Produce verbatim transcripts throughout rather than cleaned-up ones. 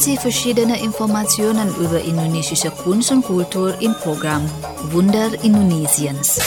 Sie verschiedene Informationen über indonesische Kunst und Kultur im Programm Wunder Indonesiens.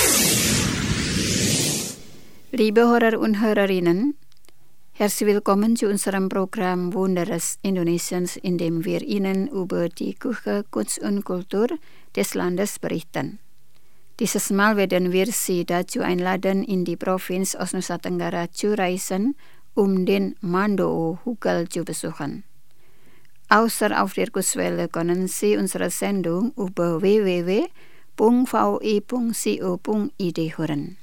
Liebe Hörer und Hörerinnen, herzlich willkommen zu unserem Programm Wunder Indonesiens, in dem wir Ihnen über die Küche, Kunst und Kultur des Landes berichten. Dieses Mal werden wir Sie dazu einladen, in die Provinz Nusa Tenggara zu reisen, um den Mando'o-Hügel zu besuchen. Außer auf der Kurzwelle können Sie unsere Sendung über w w w punkt v i punkt co punkt i d hören.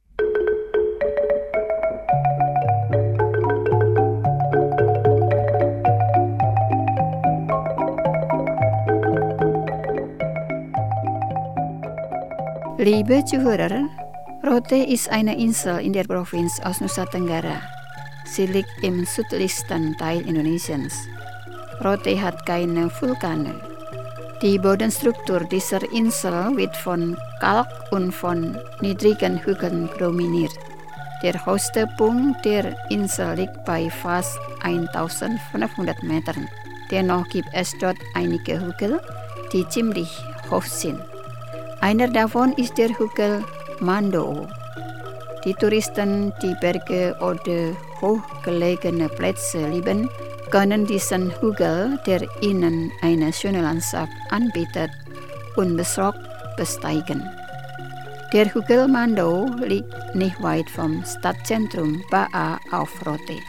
Liebe Zuhörer, Rote ist eine Insel in der Provinz Nusa Tenggara. Sie liegt im südlichsten Teil Indonesiens. Rote hat keine Vulkane. Die Bodenstruktur dieser Insel wird von Kalk und von niedrigen Hügeln dominiert. Der höchste Punkt der Insel liegt bei fast eintausendfünfhundert Metern. Dennoch gibt es dort einige Hügel, die ziemlich hoch sind. Einer davon ist der Hügel Mando'o. Die Touristen, die Berge oder hochgelegene Plätze lieben, können diesen Hügel, der ihnen eine schöne Landschaft anbietet, unbesorgt besteigen. Der Hügel Mando'o liegt nicht weit vom Stadtzentrum Ba'a auf Rote.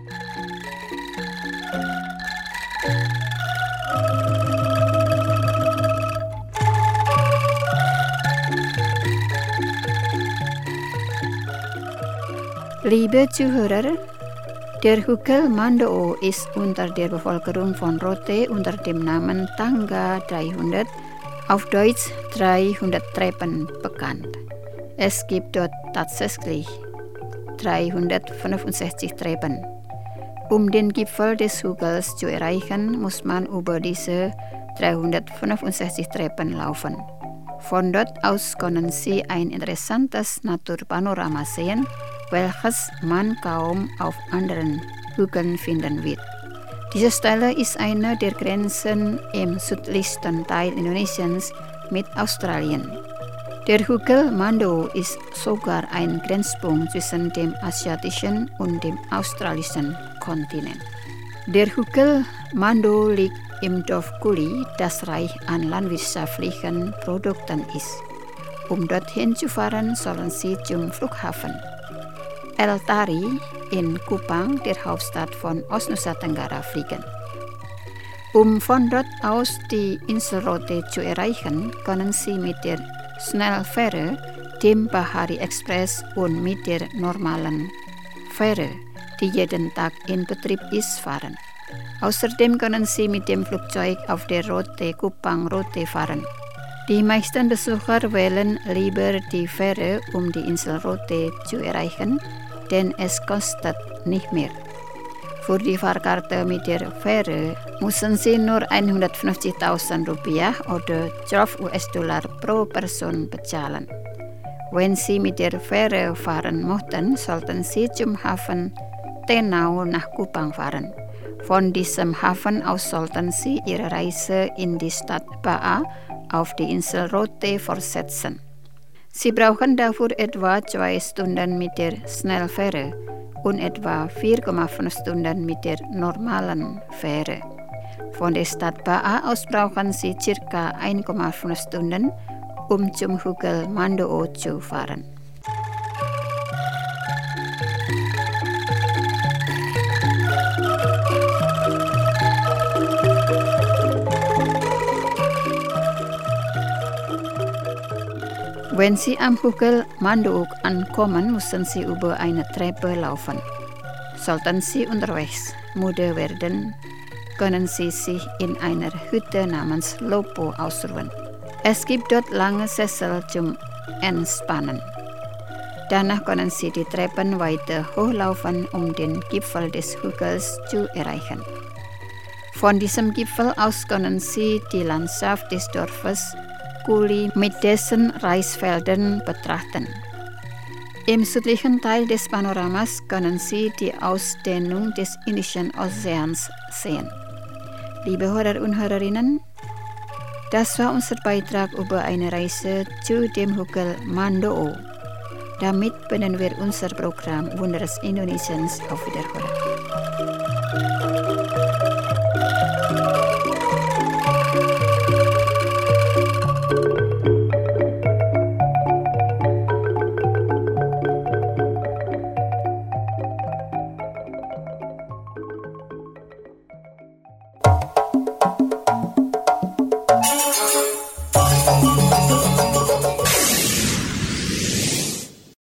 Liebe Zuhörer, der Hügel Mando'o ist unter der Bevölkerung von Rote unter dem Namen Tangga dreihundert, auf Deutsch dreihundert Treppen, bekannt. Es gibt dort tatsächlich dreihundertfünfundsechzig Treppen. Um den Gipfel des Hügels zu erreichen, muss man über diese dreihundertfünfundsechzig Treppen laufen. Von dort aus können Sie ein interessantes Naturpanorama sehen, welches man kaum auf anderen Hügeln finden wird. Diese Stelle ist eine der Grenzen im südlichsten Teil Indonesiens mit Australien. Der Hügel Mando'o ist sogar ein Grenzpunkt zwischen dem asiatischen und dem australischen Kontinent. Der Hügel Mando'o liegt im Dorf Kuli, das reich an landwirtschaftlichen Produkten ist. Um dorthin zu fahren, sollen Sie zum Flughafen El Tari in Kupang, der Hauptstadt von Nusa Tenggara, fliegen. Um von dort aus die Insel Rote zu erreichen, können Sie mit der Schnellfähre, dem Bahari Express und mit der normalen Fähre, die jeden Tag in Betrieb ist, fahren. Außerdem können Sie mit dem Flugzeug auf der Rote Kupang-Rote fahren. Die meisten Besucher wählen lieber die Fähre, um die Insel Rote zu erreichen, denn es kostet nicht mehr. Für die Fahrkarte mit der Fähre müssen Sie nur hundertfünfzigtausend Rupiah oder zwölf US-Dollar pro Person bezahlen. Wenn Sie mit der Fähre fahren möchten, sollten Sie zum Hafen Tenau nach Kupang fahren. Von diesem Hafen aus sollten Sie Ihre Reise in die Stadt Ba'a auf die Insel Rote fortsetzen. Sie brauchen dafür etwa zwei Stunden mit der Schnellfähre und etwa vier Komma fünf Stunden mit der normalen Fähre. Von der Stadt Ba'a aus brauchen Sie ca. eins Komma fünf Stunden, um zum Hügel Mando'o zu fahren. Wenn Sie am Hügel Mando'o ankommen, müssen Sie über eine Treppe laufen. Sollten Sie unterwegs müde werden, können Sie sich in einer Hütte namens Lopo ausruhen. Es gibt dort lange Sessel zum Entspannen. Danach können Sie die Treppen weiter hochlaufen, um den Gipfel des Hügels zu erreichen. Von diesem Gipfel aus können Sie die Landschaft des Dorfes Kuli mit dessen Reisfeldern betrachten. Im südlichen Teil des Panoramas können Sie die Ausdehnung des Indischen Ozeans sehen. Liebe Hörer und Hörerinnen, das war unser Beitrag über eine Reise zu dem Hügel Mandoo. Damit beenden wir unser Programm Wunder des Indonesiens. Auf Wiederhören.